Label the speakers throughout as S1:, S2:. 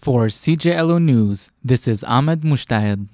S1: For CJLO News, this is Ahmed Mushtahed.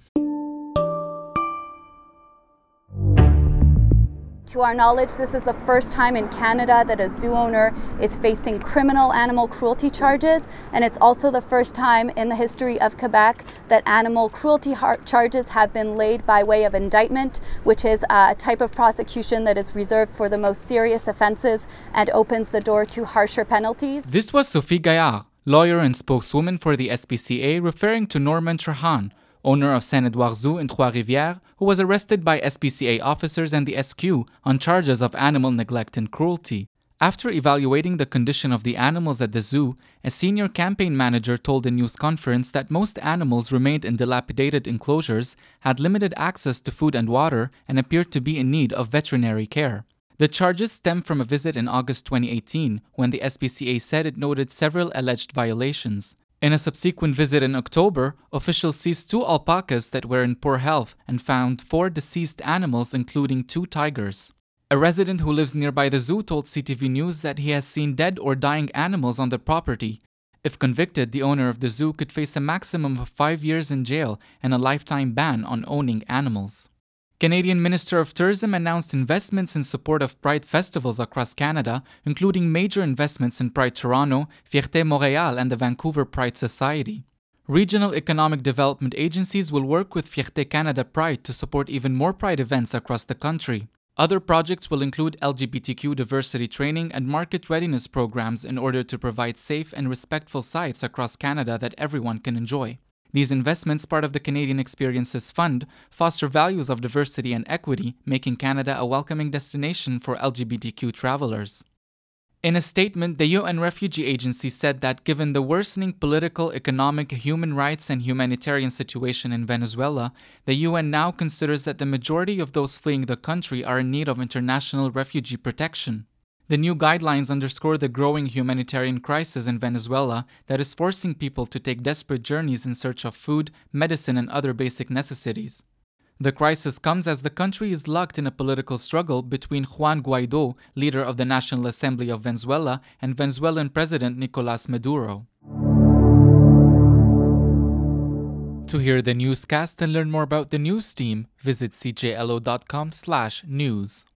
S2: To our knowledge, this is the first time in Canada that a zoo owner is facing criminal animal cruelty charges, and it's also the first time in the history of Quebec that animal cruelty charges have been laid by way of indictment, which is a type of prosecution that is reserved for the most serious offenses and opens the door to harsher penalties.
S1: This was Sophie Gaillard, lawyer and spokeswoman for the SPCA, referring to Norman Trahan, owner of Saint-Edouard Zoo in Trois-Rivières, who was arrested by SPCA officers and the SQ on charges of animal neglect and cruelty. After evaluating the condition of the animals at the zoo, a senior campaign manager told a news conference that most animals remained in dilapidated enclosures, had limited access to food and water, and appeared to be in need of veterinary care. The charges stem from a visit in August 2018, when the SPCA said it noted several alleged violations. In a subsequent visit in October, officials seized 2 alpacas that were in poor health and found 4 deceased animals, including 2 tigers. A resident who lives nearby the zoo told CTV News that he has seen dead or dying animals on the property. If convicted, the owner of the zoo could face a maximum of 5 years in jail and a lifetime ban on owning animals. Canadian Minister of Tourism announced investments in support of Pride festivals across Canada, including major investments in Pride Toronto, Fierté Montréal, and the Vancouver Pride Society. Regional economic development agencies will work with Fierté Canada Pride to support even more Pride events across the country. Other projects will include LGBTQ diversity training and market readiness programs in order to provide safe and respectful sites across Canada that everyone can enjoy. These investments, part of the Canadian Experiences Fund, foster values of diversity and equity, making Canada a welcoming destination for LGBTQ travelers. In a statement, the UN Refugee Agency said that given the worsening political, economic, human rights, and humanitarian situation in Venezuela, the UN now considers that the majority of those fleeing the country are in need of international refugee protection. The new guidelines underscore the growing humanitarian crisis in Venezuela that is forcing people to take desperate journeys in search of food, medicine, and other basic necessities. The crisis comes as the country is locked in a political struggle between Juan Guaidó, leader of the National Assembly of Venezuela, and Venezuelan President Nicolás Maduro. To hear the newscast and learn more about the news team, visit cjlo.com/news.